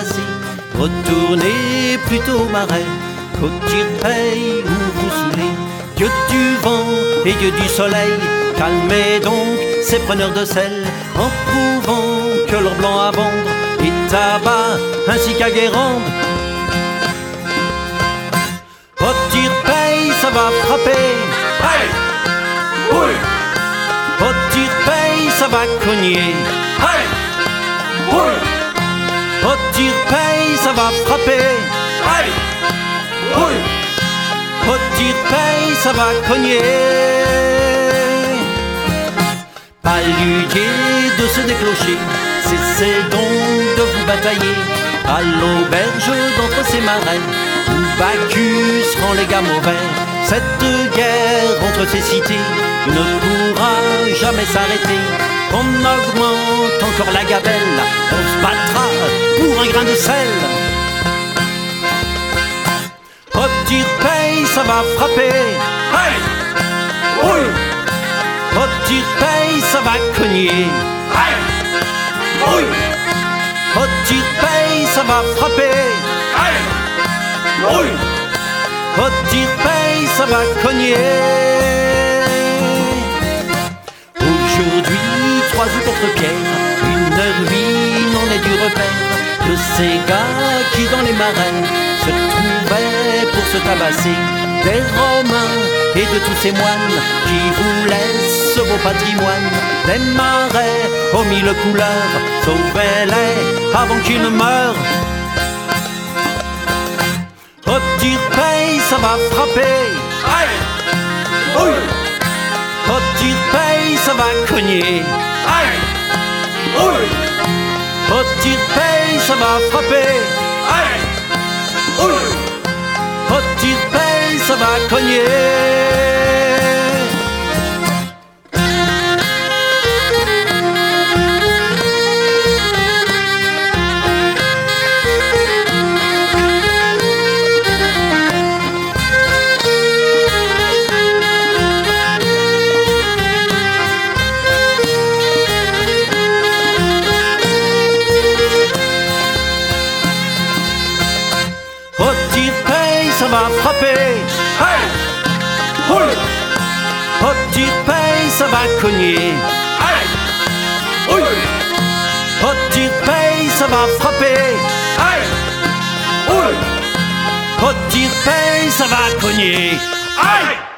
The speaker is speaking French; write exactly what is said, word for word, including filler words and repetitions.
blasé, retournez plutôt au marais, qu'au tire-paille où vous saoulez. Dieu du vent et Dieu du soleil, calmez donc ces preneurs de sel, en prouvant que l'or blanc à vendre est tabac ainsi qu'à Guérande. Au tire-paille, ça va frapper. Hey! Oui! Au tire-paille, ça va cogner. Hey! Oui! Au tire-paille, ça va frapper. Hey! Oui! Au tire-paille, ça va cogner. Paludier de se déclocher, cessez donc de vous batailler à l'auberge d'entre ces marais, où Bacchus rend les gars mauvais. Cette guerre entre ces cités ne pourra jamais s'arrêter. On augmente encore la gabelle, on se battra pour un grain de sel. Au tire-paille, ça va frapper. Hey! Oui! Au tire-paille, ça va cogner. Hey! Oui! Au tire-paille, ça va frapper. Hey! Oui! Au tire-paille, ça va cogner. Aujourd'hui, trois ou quatre pierres, une ruine en est du repère de ces gars qui dans les marais se trouvaient pour se tabasser, des Romains et de tous ces moines qui vous laissent ce beau patrimoine, des marais aux mille couleurs, sauvez-les avant qu'ils ne meurent. Au tire-paille, ça va frapper. Hey! Oui! Au tire-paille, ça va cogner. Hey! Oui! Au tire-paille, ça va frapper. Hey! Oui! Au tire-paille, ça va cogner. Au tire-paille, ça va frapper. Hey! Oui! Au tire-paille, ça va cogner. Hey! Oui! Au tire-paille, ça va frapper. Hey! Oui! Au tire-paille, ça va cogner. Hey!